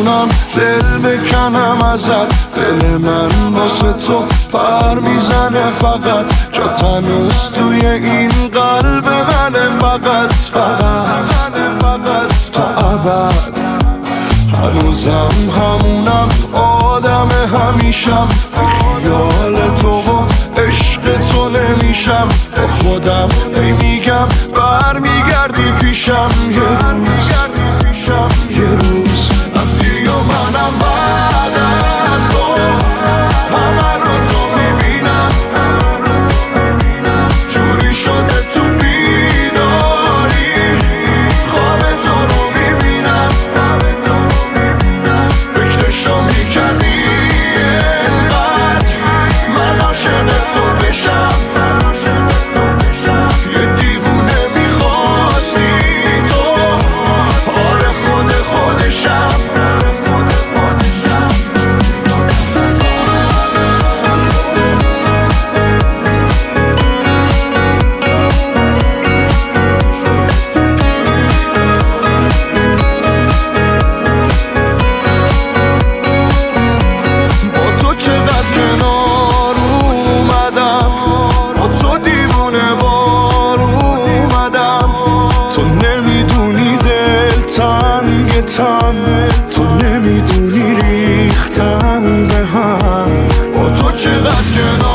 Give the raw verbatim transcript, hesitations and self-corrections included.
میتونم دل بکنم ازت، دل من واسه تو پر میزنه فقط، جا تنوز توی این قلب منه فقط فقط تا ابد. هنوزم همونم آدم همیشم، بی خیال تو و عشق تو نمیشم، با خودم ای میگم برمیگردی پیشم یه روز یه روز رفتی و منم بعد از تو همه رو تو میبینم، جوری شده تو بیداری خواب تو رو میبینم، فکرشو میکنی اینقدر من عاشق تو بشم، یه دیوونه میخواستی تو، آره خود خودشم. تو نمیدونی ریختن به هم، با تو چقدر کنار